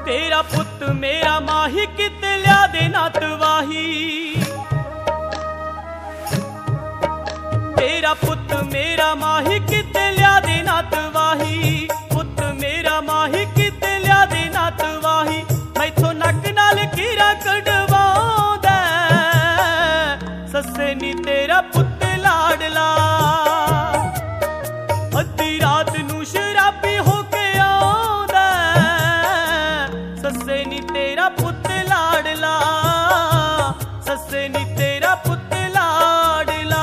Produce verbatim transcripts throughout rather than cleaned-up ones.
तेरा पुत मेरा माही किते लिया दे ना तवाही। तेरा पुत मेरा माही किते लिया दे ना तवाही। पुत मेरा माही किते लिया दे ना तवाही। मैथों नक नाल कीरा कढवाउंदा सस्से नी तेरा पुत लाडला। अद्धी रात नूं शराबी हो के आउंदा सस्से नी तेरा पुत लाडला। सस्से नी तेरा पुत लाडला।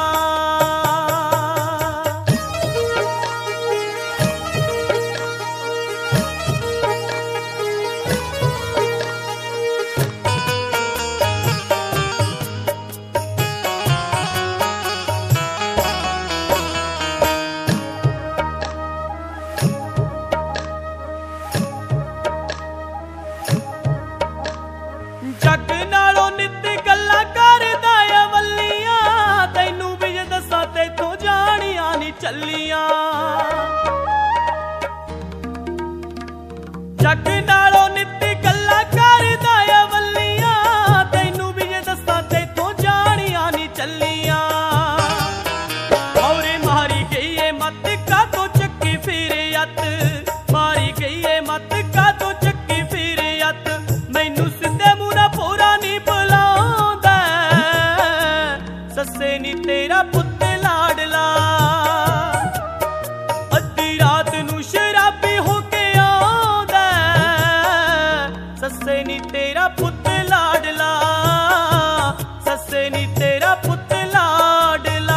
जग नालों नित गल्लां करदा आ वल्लियां। तैनू भी जे दस्सां तैथों जाणियां नी चलियां। जग नालों नित गल्लां करदा आ वल्लियां। तैनू भी जे दस्सां तैथों जाणियां नी चलियां। औरे मारी गई ए मत कातों चक्की फिरे अत। मारी गई ए मत कातों चक्की फिरे अत। मैनू सिद्धे मूंह नाल पूरा नी बुलाउंदा सस्से नी तेरा पुत लाडला। अद्धी रात नूं शराबी हो के आउंदा सस्से नी तेरा पुत लाडला। सस्से नी तेरा पुत लाडला।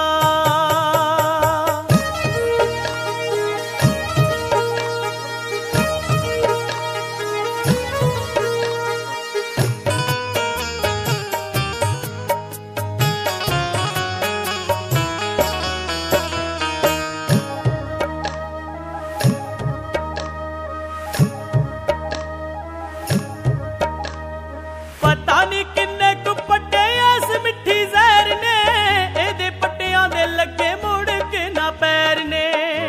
पता नी किन्ने कु पट्टे इस मिठी जहर ने। एदे पट्टियां दे लगे मुड़ के ना पैर ने।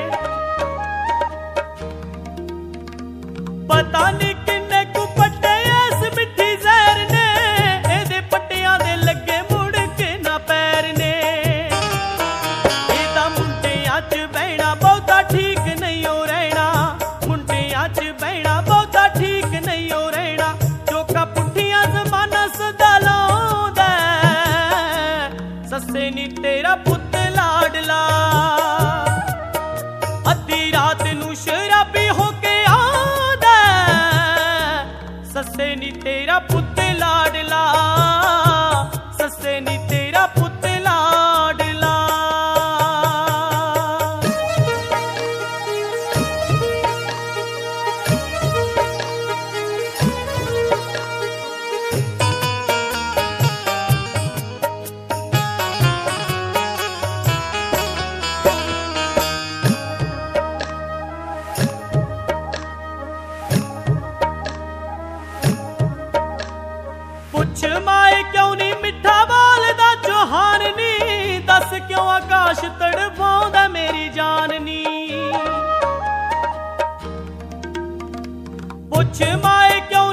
पता नी किन्ने कु पट्टे इस मिठी जहर ने। एदे पट्टियां दे लगे मुड़ के ना पैर ने। एदा मुंडियां च बहना बहुता ठीक नहीं हो रहना। मुंडियां च बहना बहुता ठीक नहीं हो रहना। चोका पुट्ठियां जमाना सदा लाउंदा सस्से नी तेरा पुत लाडला। अद्धी रात नूं शराबी हो के आउंदा सस्से नी तेरा पुत लाडला। सस्से नी तेरा पुत लाडला। पुछ माए क्यों नी मिठा बोलदा चौहान नी। दस क्यों आकाश तड़फाउंदा मेरी जान नी। पुछ माए क्यों